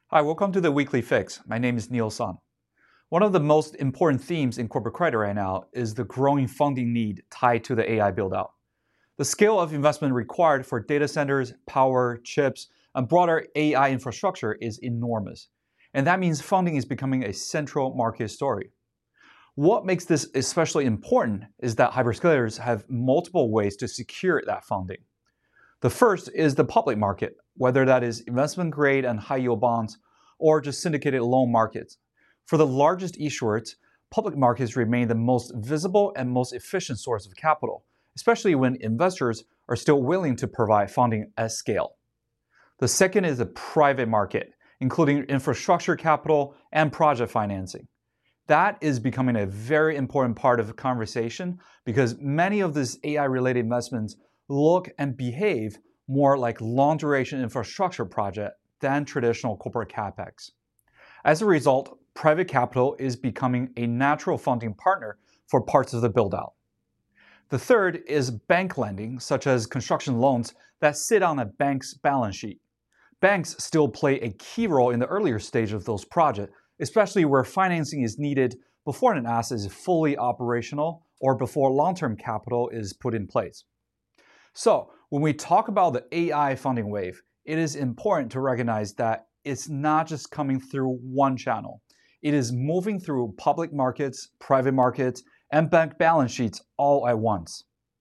Hi, welcome to the Weekly Fix. My name is Neil Sun. One of the most important themes in corporate credit right now is the growing funding need tied to the AI buildout. The scale of investment required for data centers, power, chips, and broader AI infrastructure is enormous. And that means funding is becoming a central market story. What makes this especially important is that hyperscalers have multiple ways to secure that funding. The first is the public market, whether that is investment grade and high yield bonds or just syndicated loan markets. For the largest issuers, public markets remain the most visible and most efficient source of capital, especially when investors are still willing to provide funding at scale. The second is the private market, including infrastructure capital and project financing. That is becoming a very important part of the conversation because many of these AI related investments look and behave more like long duration infrastructure projects than traditional corporate capex. As a result, private capital is becoming a natural funding partner for parts of the build-out. The third is bank lending, such as construction loans that sit on a bank's balance sheet. Banks still play a key role in the earlier stage of those projects, especially where financing is needed before an asset is fully operational or before long-term capital is put in place. So, when we talk about the AI funding wave, it is important to recognize that it's not just coming through one channel. It is moving through public markets, private markets, and bank balance sheets all at once.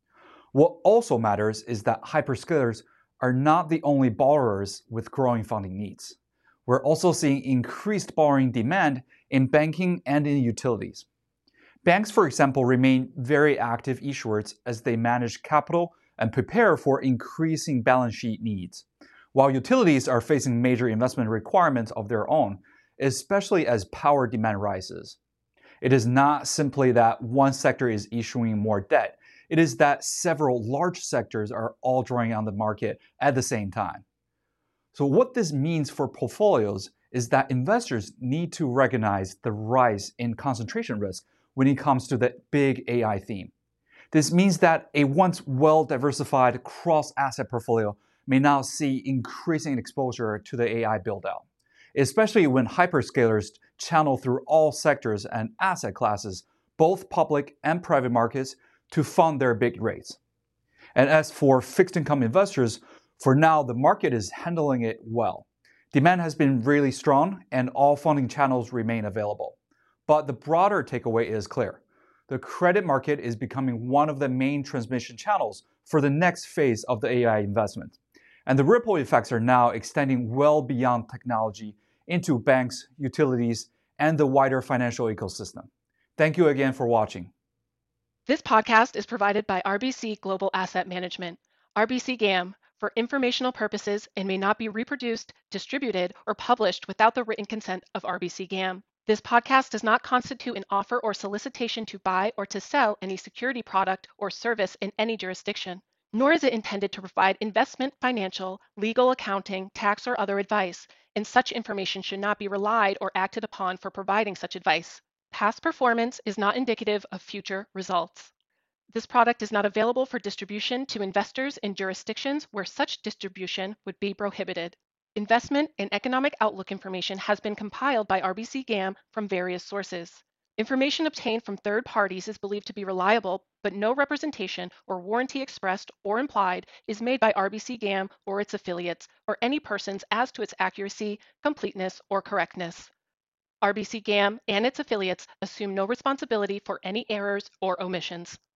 What also matters is that hyperscalers are not the only borrowers with growing funding needs. We're also seeing increased borrowing demand in banking and in utilities. Banks, for example, remain very active issuers as they manage capital and prepare for increasing balance sheet needs, while utilities are facing major investment requirements of their own, especially as power demand rises. It is not simply that one sector is issuing more debt, it is that several large sectors are all drawing on the market at the same time. So, what this means for portfolios is that investors need to recognize the rise in concentration risk when it comes to the big AI theme. This means that a once well-diversified cross-asset portfolio may now see increasing exposure to the AI build-out, especially when hyperscalers channel through all sectors and asset classes, both public and private markets, to fund their big rates. And as for fixed income investors, for now, the market is handling it well. Demand has been really strong and all funding channels remain available. But the broader takeaway is clear. The credit market is becoming one of the main transmission channels for the next phase of the AI investment. And the ripple effects are now extending well beyond technology into banks, utilities, and the wider financial ecosystem. Thank you again for watching. This podcast is provided by RBC Global Asset Management, RBC GAM, for informational purposes and may not be reproduced, distributed, or published without the written consent of RBC GAM. This podcast does not constitute an offer or solicitation to buy or to sell any security product or service in any jurisdiction, nor is it intended to provide investment, financial, legal, accounting, tax, or other advice, and such information should not be relied or acted upon for providing such advice. Past performance is not indicative of future results. This product is not available for distribution to investors in jurisdictions where such distribution would be prohibited. Investment and economic outlook information has been compiled by RBC GAM from various sources. Information obtained from third parties is believed to be reliable, but no representation or warranty expressed or implied is made by RBC GAM or its affiliates or any persons as to its accuracy, completeness, or correctness. RBC GAM and its affiliates assume no responsibility for any errors or omissions.